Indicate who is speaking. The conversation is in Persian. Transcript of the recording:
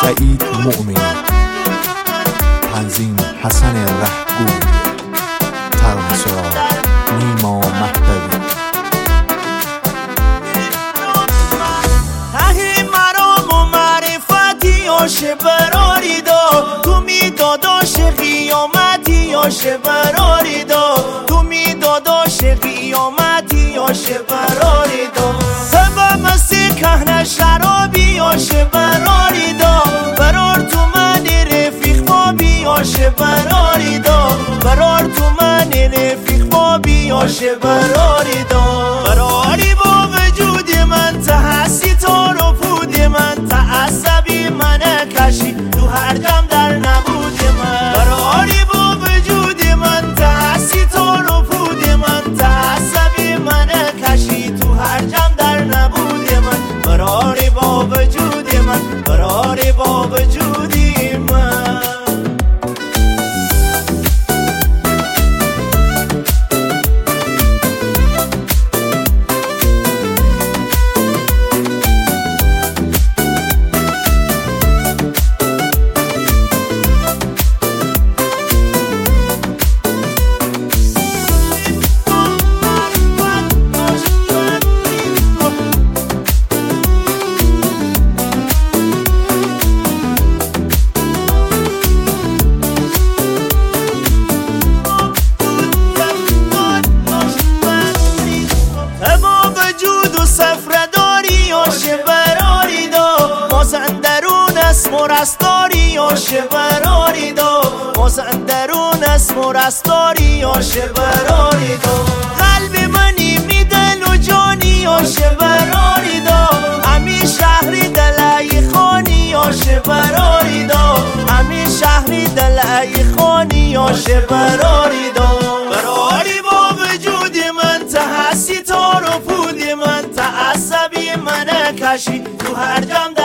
Speaker 1: سعید مؤمنی، تنظیم حسن رهگو، طرح سرا نیما مهدوی.
Speaker 2: ته مرام و معرفتی آش براری دا، تو میداداش قیامتی آش براری دا، تو میداداش قیامتی آش براری دا. سبب مستی کهنه شرابی آش براری دا، برار تو من رفیق بابی آش براری دا، برار تو من رفیق بابی آش براری دا. براری با وجود من تحسی تو رو پود من، تعصبی من کشی تو هر دم در نبود من. براری با وجود من تحسی تو رو پود من، تعصبی من کشی تو هر دم در نبود من. براری با وجود من، براری با وجودی من. مرستاری آش براری دا، مازندرون است مرستاری آش براری دا. قلب منی میدل و جانی آش براری دا، همین شهری دلعی خانی آش براری دا، همین شهری دلعی خانی آش براری دا. براری با وجود من تحسی تو رو پود من، تعصبی من کشی تو هر دم